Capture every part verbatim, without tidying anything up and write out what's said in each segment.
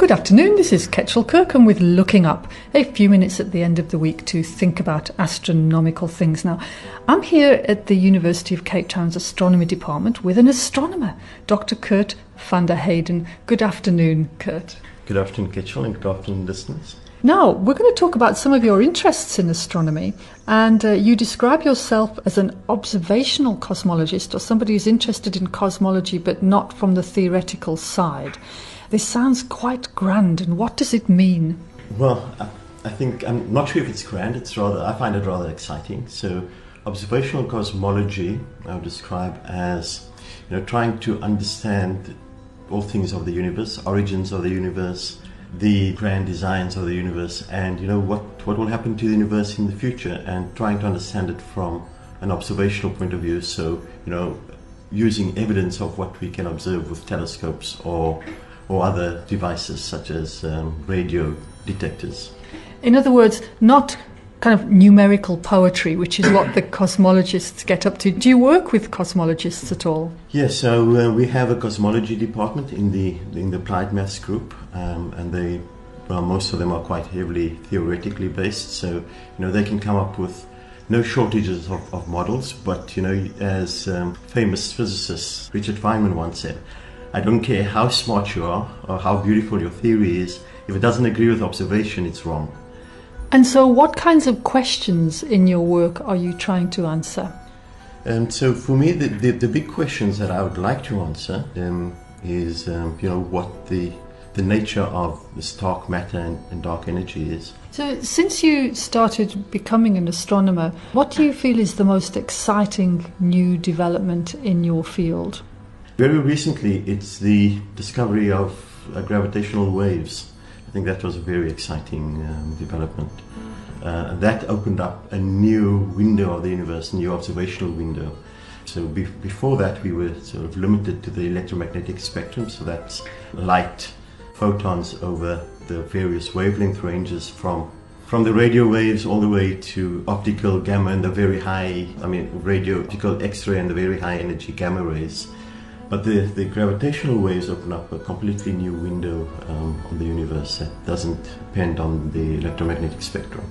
Good afternoon, this is Ketchel Kirkham with Looking Up, a few minutes at the end of the week to think about astronomical things. Now, I'm here at the University of Cape Town's Astronomy Department with an astronomer, Doctor Kurt van der Heyden. Good afternoon, Kurt. Good afternoon, Ketchel, and good afternoon, listeners. Now, we're going to talk about some of your interests in astronomy, and uh, you describe yourself as an observational cosmologist, or somebody who's interested in cosmology but not from the theoretical side. This sounds quite grand, and what does it mean? Well, I, I think, I'm not sure if it's grand, it's rather, I find it rather exciting. So, observational cosmology I would describe as, you know, trying to understand all things of the universe, origins of the universe, the grand designs of the universe, and you know what, what will happen to the universe in the future, and trying to understand it from an observational point of view. So, you know, using evidence of what we can observe with telescopes or or other devices such as um, radio detectors. In other words, not kind of numerical poetry, which is what the cosmologists get up to. Do you work with cosmologists at all? Yes, so uh, we have a cosmology department in the in the applied maths group, um, and they, well, most of them are quite heavily theoretically based. So, you know, they can come up with no shortages of, of models. But you know, as um, famous physicist Richard Feynman once said, "I don't care how smart you are or how beautiful your theory is. If it doesn't agree with observation, it's wrong." And so what kinds of questions in your work are you trying to answer? Um, so for me, the, the, the big questions that I would like to answer um, is, um, you know, what the, the nature of this dark matter and, and dark energy is. So since you started becoming an astronomer, what do you feel is the most exciting new development in your field? Very recently, it's the discovery of uh, gravitational waves. I think that was a very exciting um, development. Uh, that opened up a new window of the universe, a new observational window. So be- before that, we were sort of limited to the electromagnetic spectrum, so that's light, photons over the various wavelength ranges from from the radio waves all the way to optical gamma and the very high, I mean, radio, optical X-ray and the very high energy gamma rays. But the, the gravitational waves open up a completely new window um, on the universe that doesn't depend on the electromagnetic spectrum.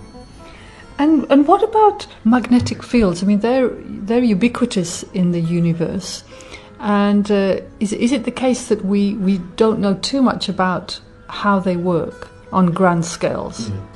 And and what about magnetic fields? I mean, they're they're ubiquitous in the universe. And uh, is is it the case that we, we don't know too much about how they work on grand scales? Yeah.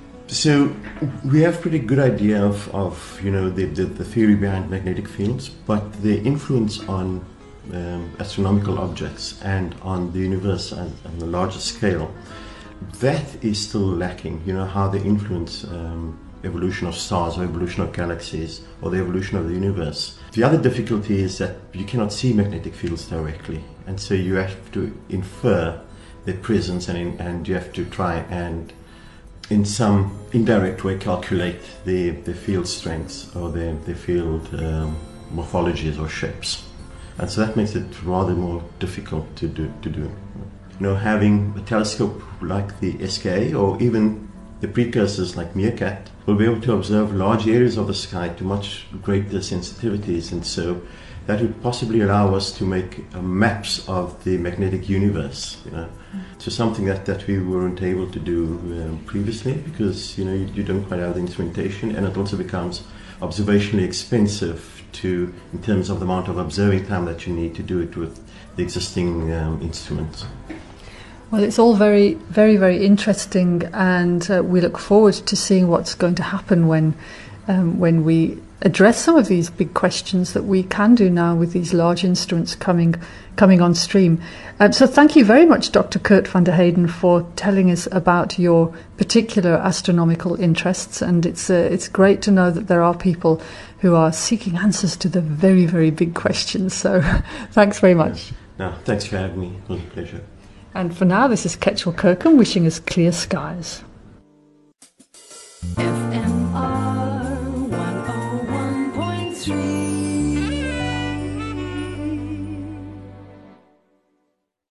So we have a pretty good idea of, of you know the, the, the theory behind magnetic fields, but their influence on Um, astronomical objects and on the universe on, on a larger scale, that is still lacking. You know, how they influence um, evolution of stars or evolution of galaxies or the evolution of the universe. The other difficulty is that you cannot see magnetic fields directly, and so you have to infer their presence, and, in, and you have to try and in some indirect way calculate the, the field strengths or the, the field um, morphologies or shapes. And so that makes it rather more difficult to do. To do. You know, having a telescope like the S K A or even the precursors like MeerKAT will be able to observe large areas of the sky to much greater sensitivities, and so that would possibly allow us to make uh, maps of the magnetic universe. You know, so something that, that we weren't able to do um, previously, because you know you, you don't quite have the instrumentation, and it also becomes observationally expensive to, in terms of the amount of observing time that you need to do it with the existing um, instruments. Well, it's all very, very, very interesting, and uh, we look forward to seeing what's going to happen when, um, when we address some of these big questions that we can do now with these large instruments coming, coming on stream. Um, so, thank you very much, Doctor Kurt van der Heyden, for telling us about your particular astronomical interests. And it's uh, it's great to know that there are people who are seeking answers to the very, very big questions. So, thanks very much. No, thanks for having me. It was a pleasure. And for now, this is Ketchel Kirkham wishing us clear skies. If